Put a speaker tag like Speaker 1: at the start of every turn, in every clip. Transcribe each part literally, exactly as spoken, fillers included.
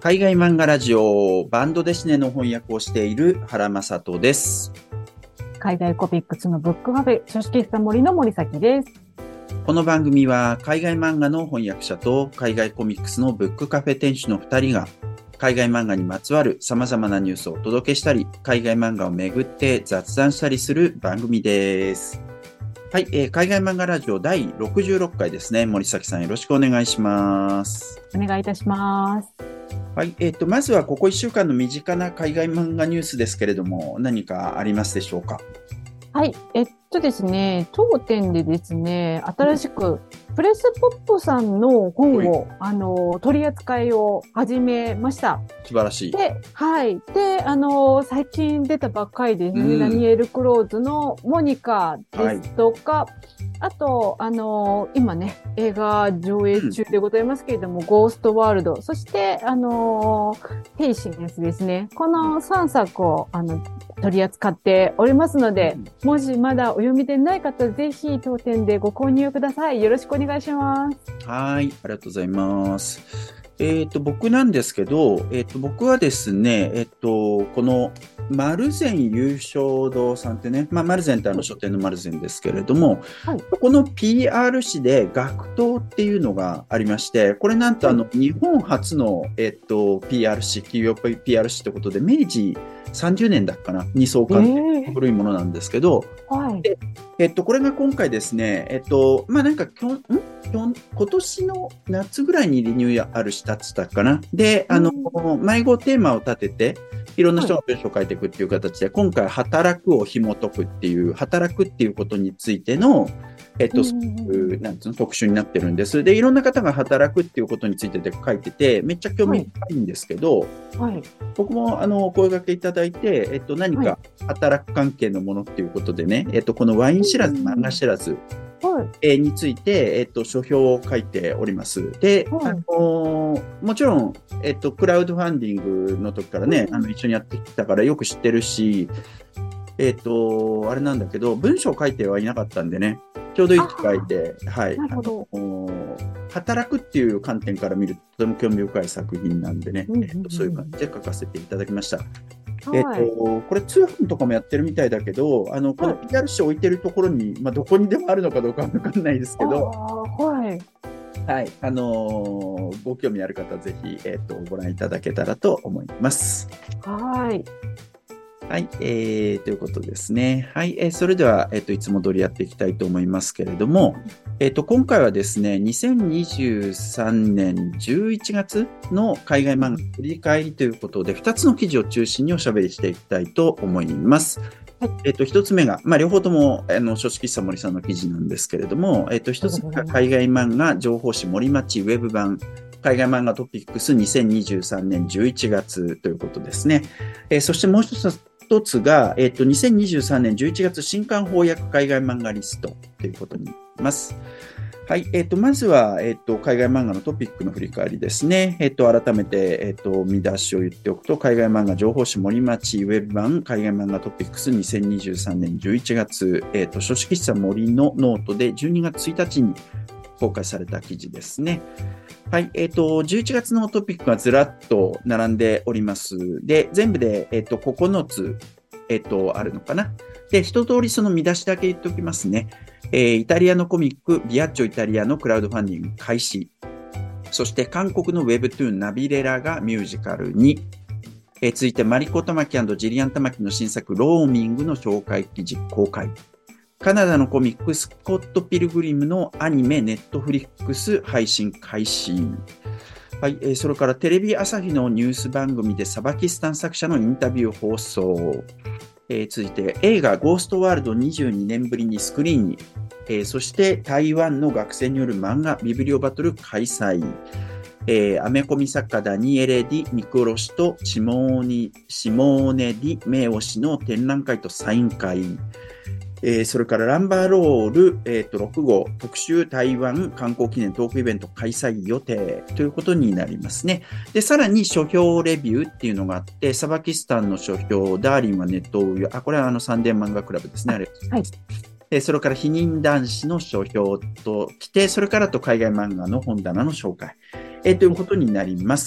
Speaker 1: 海外漫画ラジオバンドデシネの翻訳をしている原正人です。
Speaker 2: 海外コミックスのブックカフェ書式室森の森崎です。
Speaker 1: この番組は海外漫画の翻訳者と海外コミックスのブックカフェ店主のふたりが海外漫画にまつわる様々なニュースをお届けしたり、海外漫画をめぐって雑談したりする番組です。はい、えー、海外漫画ラジオだいろくじゅうろっかいですね。森崎さんよろしくお願いします。
Speaker 2: お願いいたします。
Speaker 1: はい、えーと、まずはここいっしゅうかんの身近な海外漫画ニュースですけれども、何かありますでしょうか？
Speaker 2: はい、えっとですね、当店でですね、新しくプレスポップさんの本を、あの取り扱いを始めました。
Speaker 1: 素晴らしい。
Speaker 2: で、はい。で、あの最近出たばっかりですね、うん、ダニエル・クローズのモニカですとか、はい、あと、あの今ね、映画上映中でございますけれども、うん、ゴーストワールド、そして、あのヘイシネスですね。このさんさくを、あの、取り扱っておりますので、うん、もしまだお読みでない方、ぜひ当店でご購入ください。よろしくお願いします。
Speaker 1: はい、ありがとうございます。えっと、僕なんですけど、えっと、僕はですね、えっと、この、マルゼン優勝堂さんってね、まあ、マルゼンってあの書店のマルゼンですけれども、はい、この ピーアール 誌で学頭っていうのがありまして、これなんとあの、はい、日本初の、えっと、ピーアール 誌、企業 ピーアール 誌ってことで、明治さんじゅうねんだっかなに創刊って古いものなんですけど、えーはい、でえっと、これが今回ですね、えっと、まあ、なんかきょん、んきょん、今年の夏ぐらいにリニューアルしたって言ったかな。で、あの、迷子テーマを立てて、いろんな人が文章を書いていくっていう形で、はい、今回、働くを紐解くっていう、働くっていうことについての、えっと、そういう、なんつうの、特集になってるんです。で、いろんな方が働くっていうことについてで書いてて、めっちゃ興味深いんですけど、はいはい、僕も、あの、声掛けいただいて、えっと、何か働く関係のものっていうことでね、えっと、このワイン知らず、漫画知らず、はい、えー、について、えっと、書評を書いております。で、はい、あのー、もちろん、えっと、クラウドファンディングの時からね、うん、あの、一緒にやってきたからよく知ってるし、えっと、あれなんだけど、文章を書いてはいなかったんでね、ちょうどいい機会で、はい、あの、働くっていう観点から見るととても興味深い作品なんでね、うんうんうん、えっと、そういう感じで書かせていただきました。えっと、これ通販とかもやってるみたいだけど、あの、この ピーアール 誌置いてるところに、まあ、どこにでもあるのかどうかわかんないですけど、
Speaker 2: はい。
Speaker 1: はい、あのー、ご興味ある方、ぜひ、えっと、ご覧いただけたらと思います。
Speaker 2: はい。
Speaker 1: はい、えー、ということですね。はい、えー、それでは、えっと、いつも通りやっていきたいと思いますけれども、えっと、今回はですね、にせんにじゅうさんねんじゅういちがつの海外漫画振り返りということで、ふたつの記事を中心におしゃべりしていきたいと思います。はい、えっと、ひとつめが、まあ、両方とも、あの、書式室森さんの記事なんですけれども、えっと、ひとつめが海外漫画情報誌森町ウェブ版、海外漫画トピックスにせんにじゅうさんねんじゅういちがつということですね。えー、そしてもう一つ、一つが、えっと、にせんにじゅうさんねんじゅういちがつ新刊翻訳海外漫画リストということになります。はい。えっと、まずは、えっと、海外漫画のトピックの振り返りですね。えっと、改めて、えっと、見出しを言っておくと、海外漫画情報誌森町ウェブ版海外漫画トピックスにせんにじゅうさんねんじゅういちがつ、えっと、書式室森のノートでじゅうにがつついたちに公開された記事ですね。はい。えっと、じゅういちがつのトピックがずらっと並んでおります。で、全部で、えっと、ここのつ、えっと、あるのかな。で、一通りその見出しだけ言っておきますね。えー、イタリアのコミック、ビアッチョイタリアのクラウドファンディング開始。そして韓国のウェブトゥーンナビレラがミュージカルに。えー、続いてマリコ・タマキ&ジリアン・タマキの新作ローミングの紹介記事公開。カナダのコミックスコット・ピルグリムのアニメネットフリックス配信開始。はい、えー、それからテレビ朝日のニュース番組でサバキスタン作者のインタビュー放送。えー、続いて映画ゴーストワールドにじゅうにねんぶりにスクリーンに、えー、そして台湾の学生による漫画ビブリオバトル開催。えー、アメコミ作家ダニエレ・ディ・ミクロ氏とシモーニ、シモーネ・ディ・メオ氏の展覧会とサイン会。えー、それからランバーロール、えー、とろく号特集台湾観光記念トークイベント開催予定ということになりますね。で、さらに書評レビューっていうのがあって、サバキスタンの書評、ダーリンはネットウヨ、あ、これはあのサンデー漫画クラブですね。あれ。はい。えー、それから否認男子の書評ときて、それからと海外漫画の本棚の紹介、えー、ということになります。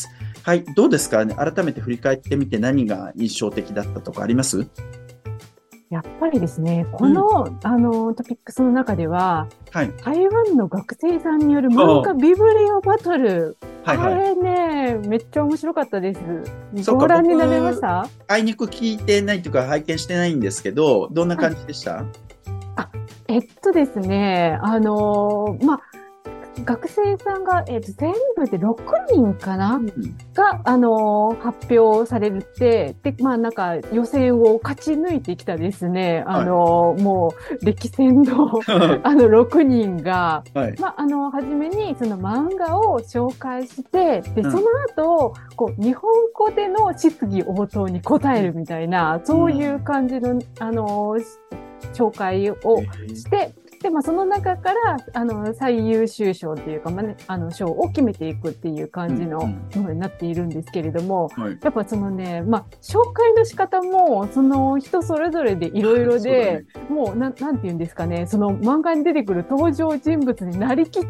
Speaker 1: はい。どうですかね。改めて振り返ってみて何が印象的だったとかあります？
Speaker 2: やっぱりですね、こ
Speaker 1: うん。
Speaker 2: の、あの、トピックスの中では、
Speaker 1: はい。
Speaker 2: 台湾の学生さんによる漫画
Speaker 1: あ
Speaker 2: ビブリオバトル。
Speaker 1: あ、はいはい。
Speaker 2: あれね、めっちゃ面白かったです。
Speaker 1: そっか、
Speaker 2: ご覧になれまし
Speaker 1: 僕、
Speaker 2: た？
Speaker 1: あいにく聞いてないというか拝見してないんですけど、どんな
Speaker 2: はい。
Speaker 1: 感じでした？
Speaker 2: あ、えっとですね、あのーまあ、学生さんが、えっと、全部でろくにんかな
Speaker 1: うん。
Speaker 2: が、あのー発表されて、で、まあなんか予選を勝ち抜いてきたですね、あ
Speaker 1: はい。
Speaker 2: のーもう歴戦のあのろくにんが、
Speaker 1: はい。
Speaker 2: まああの、はじめにその漫画を紹介して、で、その
Speaker 1: うん。
Speaker 2: 後、こう、日本語での質疑応答に答えるみたいな、
Speaker 1: う
Speaker 2: そういう
Speaker 1: ん。
Speaker 2: 感じの、あのー紹介
Speaker 1: え
Speaker 2: を
Speaker 1: ー、
Speaker 2: して、で、まあ、その中から、あの、最優秀賞っていうか、まあね、あの、賞を決めていくっていう
Speaker 1: うん。
Speaker 2: 感じの
Speaker 1: うん。
Speaker 2: ものになっているんですけれども、
Speaker 1: はい。
Speaker 2: やっぱそのね、まあ、紹介の仕方も、その人それぞれでいろいろで、
Speaker 1: そうだね。
Speaker 2: もう、なん、なんて言うんですかね、その漫画に出てくる登場人物になりきって、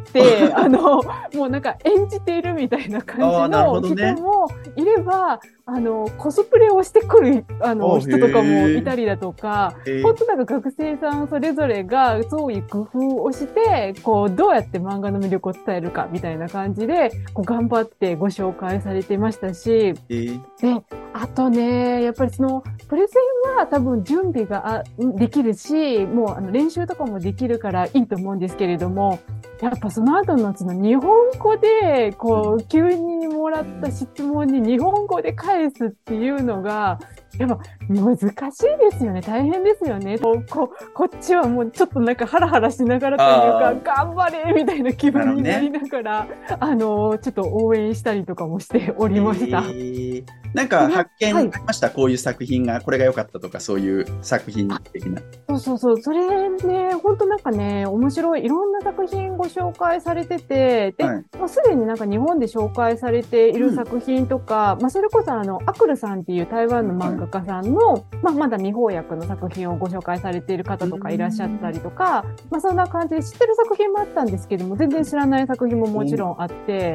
Speaker 2: あの、もうなんか演じているみたいな感
Speaker 1: ああ、なるほ
Speaker 2: じの
Speaker 1: どね。
Speaker 2: 人もいれば、あの、コスプレをしてくる、あの、
Speaker 1: あ、
Speaker 2: 人とかも
Speaker 1: へえ。
Speaker 2: いたりだとか、
Speaker 1: へえ。
Speaker 2: 本当なんか学生さんそれぞれが創意工夫をして、こう、どうやって漫画の魅力を伝えるかみたいな感じで、こう、頑張ってご紹介されてましたし、
Speaker 1: へえ。
Speaker 2: で、あとね、やっぱりその、プレゼンは多分準備があできるし、もうあの練習とかもできるからいいと思うんですけれども、やっぱその後のその日本語で、
Speaker 1: うん。
Speaker 2: こう、急にもらった
Speaker 1: うん。
Speaker 2: 質問に日本語で返すっていうのが、やっぱ難しいですよね。大変ですよね。こう、こうこっちはもうちょっとなんかハラハラしながらというか、
Speaker 1: ああ、
Speaker 2: 頑張れみたいな気
Speaker 1: なる
Speaker 2: 分になり
Speaker 1: ほどね。
Speaker 2: ながら、あの、ちょっと応援したりとかもしておりました。
Speaker 1: ええ。なん
Speaker 2: で、な、
Speaker 1: か発見あ
Speaker 2: はい。
Speaker 1: りました？こういう作品が、これが良かったとか、そういう作品的な。
Speaker 2: そうそうそう。それね、本当なんかね、面白い。いろんな作品ご紹介されてて、で、
Speaker 1: はい。
Speaker 2: まあ、すでになんか日本で紹介されている
Speaker 1: うん。
Speaker 2: 作品とか、まあ、それこそあの、アクルさんっていう台湾の
Speaker 1: はい。
Speaker 2: 漫画家さんの、まあ、まだ未翻訳の作品をご紹介されている
Speaker 1: うー
Speaker 2: 方とかいらっしゃった
Speaker 1: ん。
Speaker 2: りとか、まあ、そんな感じで知ってる作品もあったんですけども、全然知らない作品ももち
Speaker 1: お、
Speaker 2: ろんあって、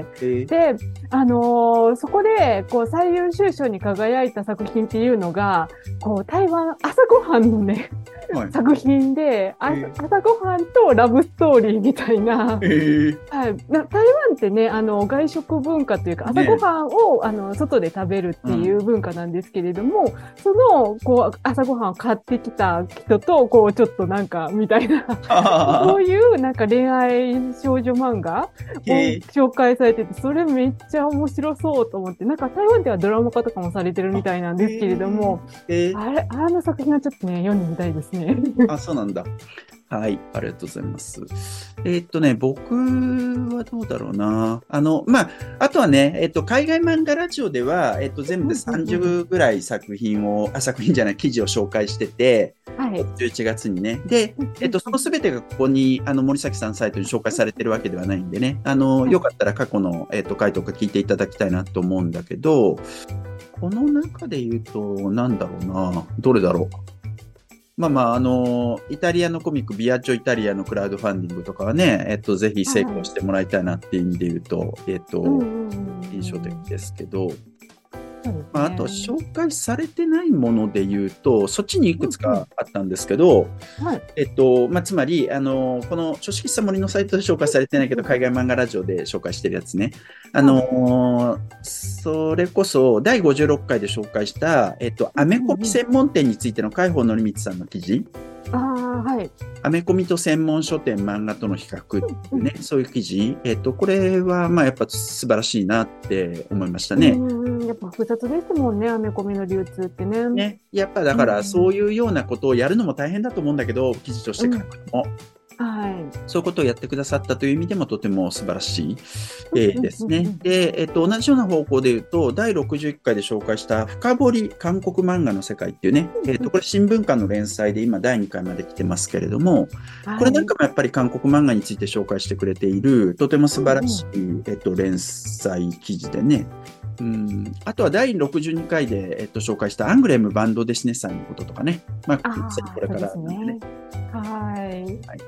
Speaker 1: ええ。
Speaker 2: で、あのーそこで、こう、最優秀賞に輝いた作品っていうのが、こう、台湾朝ごはんのね、
Speaker 1: はい。
Speaker 2: 作品で、あ、
Speaker 1: え
Speaker 2: 朝ごはんとラブストーリーみたいな、
Speaker 1: え。ええ。
Speaker 2: はい。な台湾ってね、あの、外食文化というか、朝ご
Speaker 1: ね
Speaker 2: はんを、あの、外で食べるっ
Speaker 1: え。うん。
Speaker 2: ていう文化なんですけれども、その、こう、朝ごはんを買ってきた人と、こう、ちょっとなんか、みたいな、
Speaker 1: はははは。
Speaker 2: そういうなんか恋愛少女漫画を
Speaker 1: へえ。
Speaker 2: 紹介されてて、それめっちゃ面白そうと思って、なんか台湾ではドラマ化とかもされてるみ
Speaker 1: あ、
Speaker 2: たいなん
Speaker 1: へ
Speaker 2: ですけれど
Speaker 1: え。
Speaker 2: も、
Speaker 1: ええ。
Speaker 2: あれ、あの作品はちょっとね、読んでみたいですね。
Speaker 1: あ、そうなんだ。はい、ありがとうございます。えーっとね、僕はどうだろうな。あの、まあ、あとはね、えっと、海外漫画ラジオでは、えっと、全部で
Speaker 2: うんうんうん。
Speaker 1: さんじゅうぐらい作品を、あ、作品じゃない、記事を紹介してて、
Speaker 2: はい。
Speaker 1: じゅういちがつにね。で、
Speaker 2: うん
Speaker 1: えっと、そ
Speaker 2: うんうん。
Speaker 1: のすべてがここに、あの、森崎さんサイトに紹介されてるわけではないんでね、あの、
Speaker 2: はい。
Speaker 1: よかったら過去の、えっと、回とか聞いていただきたいなと思うんだけど、この中で言うと、なんだろうな。どれだろう。まあまあ、あの、イタリアのコミック、ビアッジョイタリアのクラウドファンディングとかはね、えっと、ぜひ成功
Speaker 2: はい。
Speaker 1: してもらいたいなっていう意味で言うと、えっ
Speaker 2: うん
Speaker 1: と、
Speaker 2: うんう
Speaker 1: 印象的
Speaker 2: んうん。
Speaker 1: ですけど、
Speaker 2: そうです
Speaker 1: まあ、あとは
Speaker 2: ね。
Speaker 1: 紹介されてないもので言うと、そっちにいくつ
Speaker 2: うんうん。
Speaker 1: かあったんですけど、
Speaker 2: はい。
Speaker 1: えっと、まあ、つまり、あの、この書式喫茶森のサイトで紹介されてないけど、海外漫画ラジオで紹介してるやつね。あ
Speaker 2: はい。
Speaker 1: の、それこそ、だいごじゅうろっかいで紹介した、えっと、
Speaker 2: うん
Speaker 1: アメコミ
Speaker 2: うんうん。
Speaker 1: 専門店についての海宝則光さんの記事。
Speaker 2: ああ、はい。
Speaker 1: アメコミと専門書店漫画との比較って
Speaker 2: うんうん。
Speaker 1: いうね、そういう記事。えっと、これは、まあ、やっぱ素晴らしいなって思いました
Speaker 2: う
Speaker 1: ね。
Speaker 2: んうん。やっぱ複雑ですもんね、アメコミの流通ってね。うん
Speaker 1: ね。やっぱだ
Speaker 2: う
Speaker 1: から、そう
Speaker 2: ん。
Speaker 1: いうようなことをやるのも大変だと思うんだけど、記事として書
Speaker 2: うん。
Speaker 1: くのも。
Speaker 2: はい。
Speaker 1: そういうことをやってくださったという意味でもとても素晴らしい、えー
Speaker 2: うん
Speaker 1: ですね。
Speaker 2: うんうん。
Speaker 1: で、えっと、同じような方向で言うと、だいろくじゅういっかいで紹介した深掘り韓国漫画の世界っていうね、えっと、これ新聞館の連載で今だいにかいまで来てますけれども、これなん
Speaker 2: はい。
Speaker 1: かもやっぱり韓国漫画について紹介してくれている、とても素晴らし
Speaker 2: うんうん。
Speaker 1: い、えっと、連載記事でね、うん、あとはだいろくじゅうにかいで、えっと、紹介したアングレムバンドデシネさんのこととかね、まあ、まさに
Speaker 2: ああ、
Speaker 1: これか
Speaker 2: そうです
Speaker 1: らなんでね、
Speaker 2: ね。はい。
Speaker 1: はい。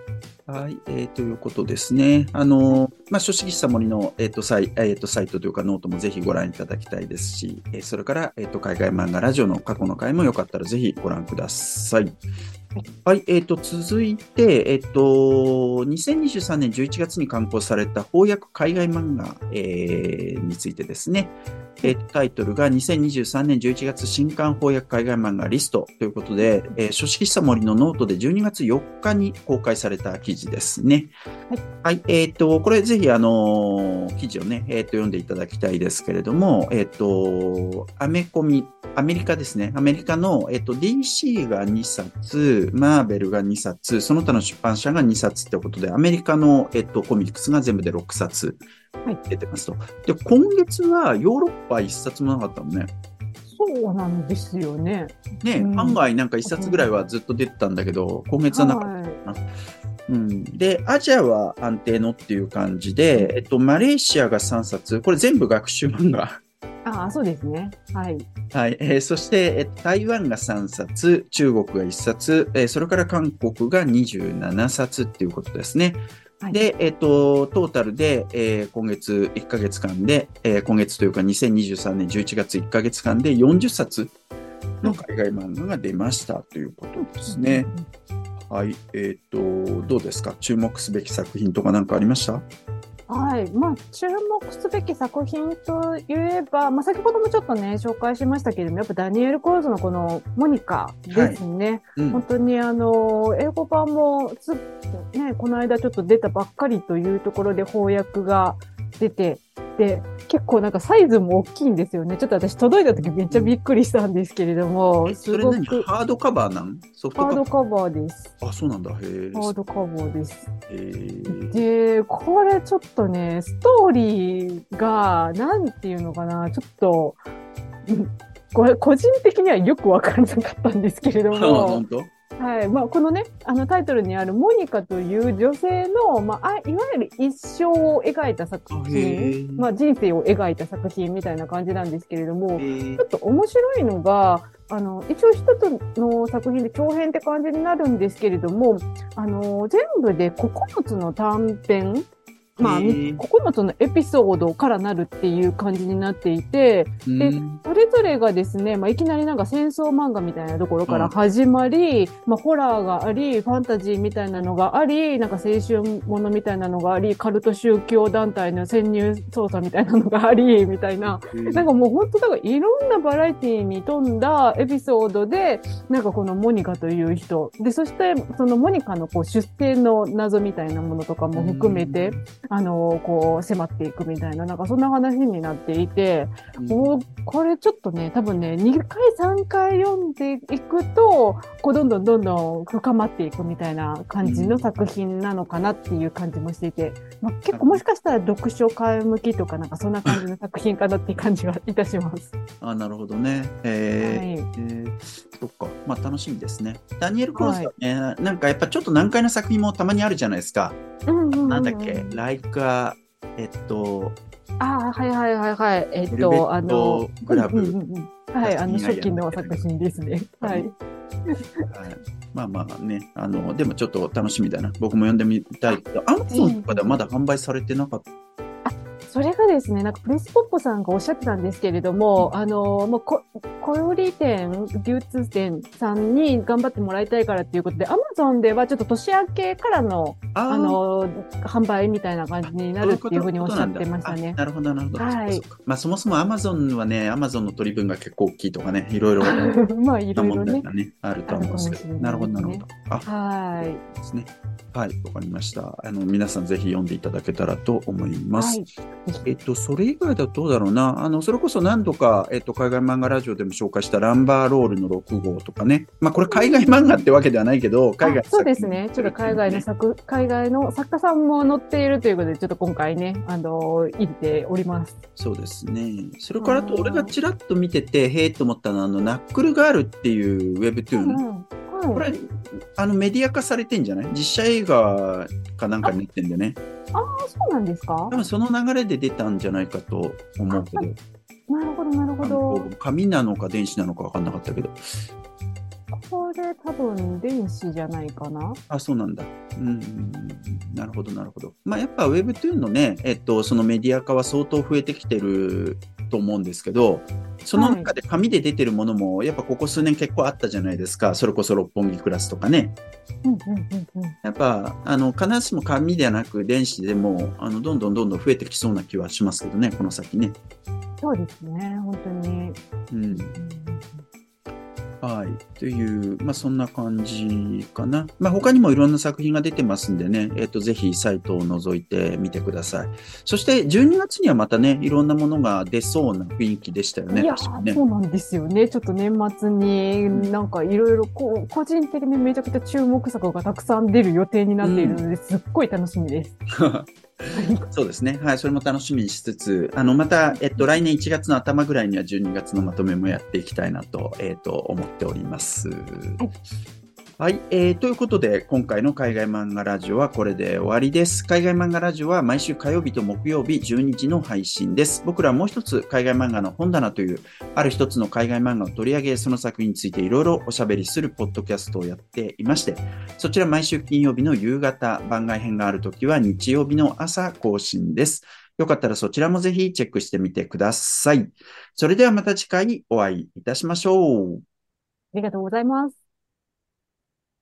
Speaker 1: はい、えー、ということですね。あの、まあ、書式した森の、えっと、サイ、えっと、サイトというかノートもぜひご覧いただきたいですし、えーそれから、えっと、海外漫画ラジオの過去の回もよかったらぜひご覧ください。はい、えっと、続いて、えっと、にせんにじゅうさんねんじゅういちがつに刊行された翻訳海外漫画、えーについてですね。えータイトルがにせんにじゅうさんねんじゅういちがつ新刊翻訳海外漫画リストということで、えー書式した森のノートでじゅうにがつよっかに公開された記事ですね。
Speaker 2: はい。
Speaker 1: はい、えっと、これぜひ、あのー記事をね、えっと、読んでいただきたいですけれども、えっと、アメコミ、アメリカですね。アメリカの、えっと、ディーシー がにさつ、マーベルがにさつ、その他の出版社がにさつってことで、アメリカの、えっと、コミックスが全部でろくさつ
Speaker 2: はい。
Speaker 1: 出てますと。で、今月はヨーロッパいっさつもなかったのね。
Speaker 2: そうなんですよね。う
Speaker 1: ね、
Speaker 2: ん。
Speaker 1: 案外なんかいっさつぐらいはずっと出てたんだけど、今月はなかった
Speaker 2: はい。
Speaker 1: かな。うん、で、アジアは安定のっていう感じで、えっと、マレーシアがさんさつ、これ全部学習漫画。
Speaker 2: ああ、そうですね。はい。
Speaker 1: はい。えーそして、えっと、台湾がさんさつ、中国がいっさつ、えーそれから韓国がにじゅうななさつっていうことですね。
Speaker 2: はい。
Speaker 1: で、えっと、トータルで、えー今月いっかげつかんで、えー今月というかにせんにじゅうさんねんじゅういちがついっかげつかんでよんじゅっさつの海外漫画が出ましたということですね。はい。えっと、どうですか？注目すべき作品とか何かありました？
Speaker 2: はい。まあ、注目すべき作品といえば、まあ、先ほどもちょっとね、紹介しましたけれども、やっぱダニエル・クローズのこのモニカですね。
Speaker 1: うん。
Speaker 2: 本当にあの、英語版もす、ね、この間ちょっと出たばっかりというところで翻訳が出て、で、結構なんかサイズも大きいんですよね。ちょっと私届いた時めっちゃびっくりしたんですけれども、
Speaker 1: え、
Speaker 2: す
Speaker 1: それ何？
Speaker 2: ごく
Speaker 1: ハードカバーなんソフト
Speaker 2: ハー
Speaker 1: カバ
Speaker 2: ドカバーです。
Speaker 1: ー？あ、そうなんだ。へえ。
Speaker 2: ハードカバーです。
Speaker 1: えー、
Speaker 2: で、これちょっとね、ストーリーが、なんていうのかな、ちょっと、うんこれ個人的にはよくわからなかったんですけれど
Speaker 1: あ、
Speaker 2: も、
Speaker 1: 本当？
Speaker 2: はい。まあ、このね、あのタイトルにあるモニカという女性の、まあ、あいわゆる一生を描いた作
Speaker 1: あ、へ
Speaker 2: 品、
Speaker 1: え。
Speaker 2: まあ、人生を描いた作品みたいな感じなんですけれども、
Speaker 1: えー
Speaker 2: ちょっと面白いのが、あの、一応一つの作品で長編って感じになるんですけれども、あの、全部でここのつの短編、まあ、
Speaker 1: へー
Speaker 2: ここのつのエピソードからなるっていう感じになっていて、
Speaker 1: う
Speaker 2: で、
Speaker 1: ん。
Speaker 2: それぞれがですね、まあ、いきなりなんか戦争漫画みたいなところから始まり、まあ、ホラーがあり、ファンタジーみたいなのがあり、なんか青春ものみたいなのがあり、カルト宗教団体の潜入捜査みたいなのがあり、みたいな、なんかもう本当だからいろんなバラエティに富んだエピソードで、なんかこのモニカという人。で、そしてそのモニカのこう出生の謎みたいなものとかも含めて、あの、こう迫っていくみたいな、なんかそんな話になっていて、
Speaker 1: うん
Speaker 2: こうこれちょっとね、多分ね、にかいさんかい読んでいくと、こうどんどんどんどん深まっていくみたいな感じの作品なのかなっていう感じもしていて、まあ、結構もしかしたら読書会向きとかなんかそんな感じの作品かなっていう感じはいたします。
Speaker 1: あ、なるほどね。えー
Speaker 2: はい。
Speaker 1: えーそっか。まあ楽しみですね。ダニエル・クローズはね、なんかやっぱちょっと難解な作品もたまにあるじゃないですか。
Speaker 2: うんうんうんうん、
Speaker 1: なんだっけ、ライカ、えっと、
Speaker 2: ああ、はいはいはいはい。えっ
Speaker 1: ベルベ
Speaker 2: と、あ
Speaker 1: ッ
Speaker 2: の
Speaker 1: ト、グラブ。
Speaker 2: うんうんうんうん、はい、あの、初期の作品ですね。はい。
Speaker 1: はい、まあまあね、あの、でもちょっと楽しみだな。僕も読んでみたいけど、アマゾンとかではまだ販売されてなかった。
Speaker 2: それがですね、なんかプレスポッポさんがおっしゃってたんですけれども、あの、もうこ、小売店、流通店さんに頑張ってもらいたいからっていうことで、アマゾンではちょっと年明けからの、
Speaker 1: あ
Speaker 2: あの、販売みたいな感じになるっていうふうにおっしゃってましたね。
Speaker 1: なるほど、なるほど。
Speaker 2: はい。
Speaker 1: まあそもそもアマゾンはね、アマゾンの取り分が結構大きいとかね、いろいろ
Speaker 2: まあいろいろ
Speaker 1: な問題
Speaker 2: ね。
Speaker 1: がね、あると思うんですけど。なるほど、なるほど。あ、
Speaker 2: はい。
Speaker 1: ですね。はい、わかりました。あの、皆さんぜひ読んでいただけたらと思います。はい、えっと、それ以外だとどうだろうな。あの、それこそ何度か、えっと、海外漫画ラジオでも紹介したランバーロールのろく号とかね。まあ、これ海外漫画ってわけではないけど、海外、
Speaker 2: そうですね。ちょっと海外の作、海外の作家さんも載っているということで、ちょっと今回ね、あの、入れております。
Speaker 1: そうですね。それからと、俺がちらっと見てて、へえと思ったのは、あの、ナックルガールっていうウェブトゥーン。うんはい、これ、あの、メディア化されてんじゃない？実写映画かなんかになってんでね。
Speaker 2: ああ、そうなんですか？
Speaker 1: 多分その流れで出たんじゃないかと思うけど。
Speaker 2: なるほど、なるほど。
Speaker 1: 紙なのか電子なのか分かんなかったけど。
Speaker 2: これ多分電子じゃないかな。
Speaker 1: あ、そうなんだ。うん、うんうん、なるほど、なるほど。まあ、やっぱ Web のね、えっと、そのメディア化は相当増えてきてると思うんですけど、その
Speaker 2: はい。
Speaker 1: 中で紙で出てるものも、やっぱここ数年結構あったじゃないですか。それこそ六本木クラスとかね。
Speaker 2: うんうんうんうん。
Speaker 1: やっぱ、あの、必ずしも紙ではなく電子でも、あの、どんどんどんどん増えてきそうな気はしますけどね、この先ね。
Speaker 2: そうですね、本当に。うん
Speaker 1: うん。
Speaker 2: うん
Speaker 1: はい。という、まあ、そんな感じかな。まあ、他にもいろんな作品が出てますんでね、えっと、ぜひサイトを覗いてみてください。そして、じゅうにがつにはまたね、いろんなものが出そうな雰囲気でしたよね、
Speaker 2: うん。いや
Speaker 1: 確か
Speaker 2: ー、
Speaker 1: ね。
Speaker 2: そうなんですよね。ちょっと年末になんかいろいろこう、個人的にめちゃくちゃ注目作がたくさん出る予定にな
Speaker 1: うん。
Speaker 2: っているので、すっごい楽しみです。はい。
Speaker 1: そうですね。はい。それも楽しみにしつつ、あの、また、えっと、来年いちがつの頭ぐらいにはじゅうにがつのまとめもやっていきたいなと、えっと、思っております。
Speaker 2: はい。
Speaker 1: はい、えー。ということで、今回の海外漫画ラジオはこれで終わりです。海外漫画ラジオは毎週火曜日と木曜日じゅうにじの配信です。僕らはもう一つ海外漫画の本棚という、ある一つの海外漫画を取り上げ、その作品についていろいろおしゃべりするポッドキャストをやっていまして、そちら毎週金曜日の夕方、番外編があるときは日曜日の朝更新です。よかったらそちらもぜひチェックしてみてください。それではまた次回お会いいたしましょう。
Speaker 2: ありがとうございます。